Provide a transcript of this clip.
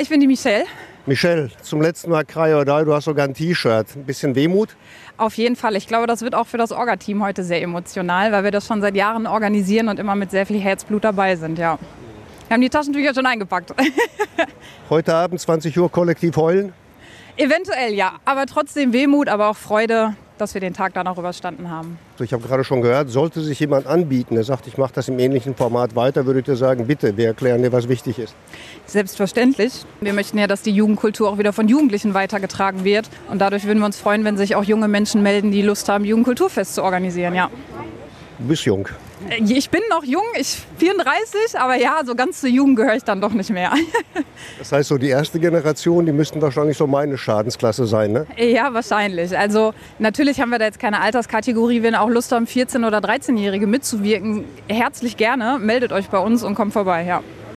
Ich bin die Michelle. Michelle, zum letzten Mal Cry or Die, du hast sogar ein T-Shirt. Ein bisschen Wehmut? Auf jeden Fall. Ich glaube, das wird auch für das Orga-Team heute sehr emotional, weil wir das schon seit Jahren organisieren und immer mit sehr viel Herzblut dabei sind, ja. Wir haben die Taschentücher schon eingepackt. Heute Abend, 20 Uhr, kollektiv heulen? Eventuell ja, aber trotzdem Wehmut, aber auch Freude, dass wir den Tag dann auch überstanden haben. Ich habe gerade schon gehört, sollte sich jemand anbieten, der sagt, ich mache das im ähnlichen Format weiter, würde ich dir sagen, bitte, wir erklären dir, was wichtig ist. Selbstverständlich. Wir möchten ja, dass die Jugendkultur auch wieder von Jugendlichen weitergetragen wird. Und dadurch würden wir uns freuen, wenn sich auch junge Menschen melden, die Lust haben, Jugendkulturfest zu organisieren, ja. Du bist jung. Ich bin noch jung, ich 34, aber ja, so ganz zur Jugend gehöre ich dann doch nicht mehr. Das heißt, so die erste Generation, die müssten wahrscheinlich so meine Schadensklasse sein, ne? Ja, wahrscheinlich. Also natürlich haben wir da jetzt keine Alterskategorie. Wenn auch Lust haben, 14- oder 13-Jährige mitzuwirken, herzlich gerne. Meldet euch bei uns und kommt vorbei, ja.